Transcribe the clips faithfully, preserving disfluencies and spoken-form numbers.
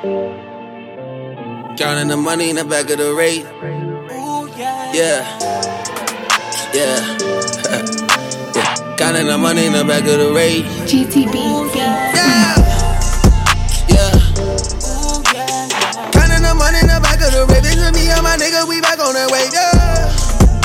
Counting the money in the back of the rate. Yeah. Yeah. Yeah. Counting the money in the back of the rate. G T B. Yeah. Yeah. Counting the money in the back of the rate. This is me and my nigga, we back on that way. Yeah.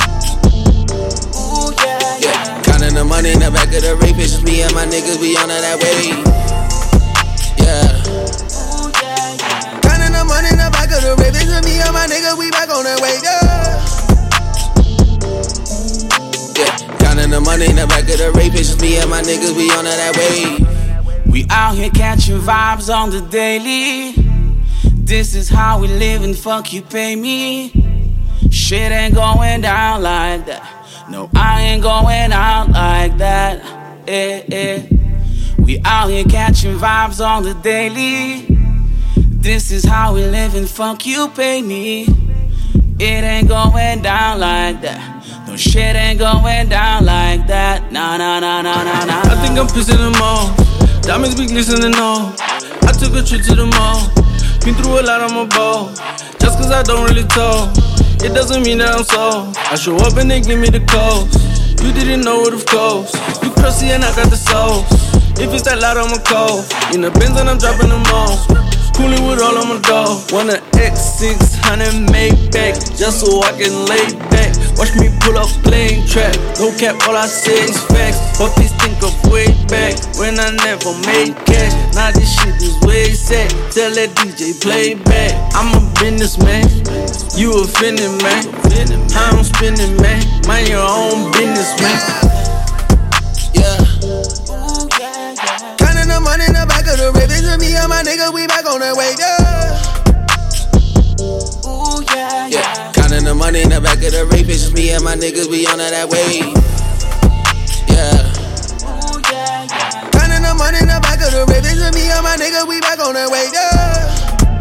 Yeah. Counting the money in the back of the rate. It's just me and my niggas, we on that way. Yeah. Counting the money in the back of the rate. This is me and my nigga, we back on that way. Yeah. Counting the money in the back of the rape, it's just me and my niggas, we on that way. We out here catching vibes on the daily. This is how we live and fuck you pay me. Shit ain't going down like that. No, I ain't going out like that. Eh, eh. We out here catching vibes on the daily. This is how we live and fuck you pay me. It ain't going down like that. No shit ain't going down like that. Nah, nah, nah, nah, nah, nah. I think I'm pissing them off. Diamonds be glistening off. I took a trip to the mall. Been through a lot on my ball. Just cause I don't really talk, it doesn't mean that I'm soft. I show up and they give me the calls. You didn't know it, of course. You crusty and I got the sauce. If it's that loud, I'ma call. In the Benz and I'm dropping them off. Cooling with all of my dogs. Want an X six hundred Maybach, just so I can lay back. Watch me pull up playing trap. No cap, all I say is facts. Puppies think of way back when I never made cash. Now this shit is way sad. Tell that D J play back. I'm a businessman, you offended man. How I'm spending man, mind your own business man. Yeah. Counting the money in the back of the rip. It's me and my nigga, we back on that way. Yeah. Yeah. Counting the money in the back of the rape. It's just me and my niggas, we on that way. Yeah. Counting the money in the back of the rape. It's just me and my niggas, we back on that way. Yeah.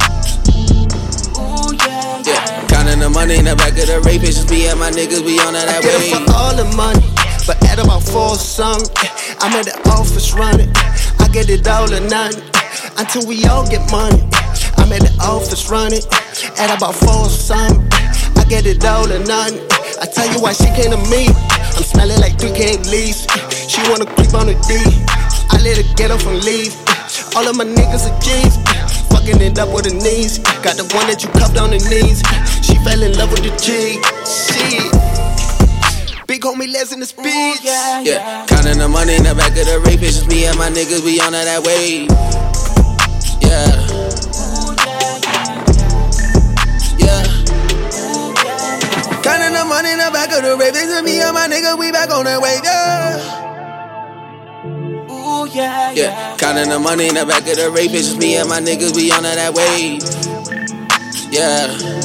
Yeah. Counting the money in the back of the rape. It's just me and my niggas, we on that I way. get it for all the money, but at about four something, I'm at the office running. I get it all or nothing until we all get money. I'm at the office running at about four something. I get it all or nothing. I tell you why she came to me. I'm smelling like three K leaves. She wanna creep on the D. I let her get off and leave. All of my niggas are G's. Fucking it up with her knees. Got the one that you cuffed on the knees. She fell in love with the G. Shit. Big homie Les in the speech. Yeah, yeah. Counting the money in the back of the rape. It's just me and my niggas, we on that way. Yeah. Yeah. Counting the money in the back of the rape. It's just me and my niggas, we back on that way. Yeah. Yeah, yeah. Counting the money in the back of the rape. It's just me and my niggas, we on that way. Yeah.